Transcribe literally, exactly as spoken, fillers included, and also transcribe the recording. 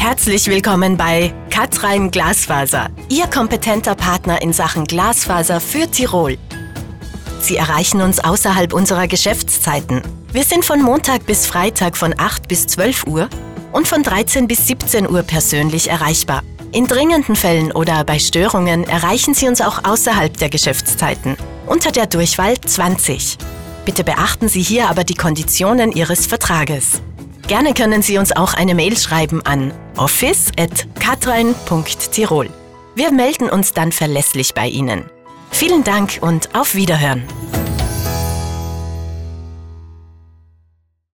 Herzlich willkommen bei Kathrein Glasfaser, Ihr kompetenter Partner in Sachen Glasfaser für Tirol. Sie erreichen uns außerhalb unserer Geschäftszeiten. Wir sind von Montag bis Freitag von acht bis zwölf Uhr und von dreizehn bis siebzehn Uhr persönlich erreichbar. In dringenden Fällen oder bei Störungen erreichen Sie uns auch außerhalb der Geschäftszeiten unter der Durchwahl zwanzig. Bitte beachten Sie hier aber die Konditionen Ihres Vertrages. Gerne können Sie uns auch eine Mail schreiben an office at kathrein punkt tirol. Wir melden uns dann verlässlich bei Ihnen. Vielen Dank und auf Wiederhören.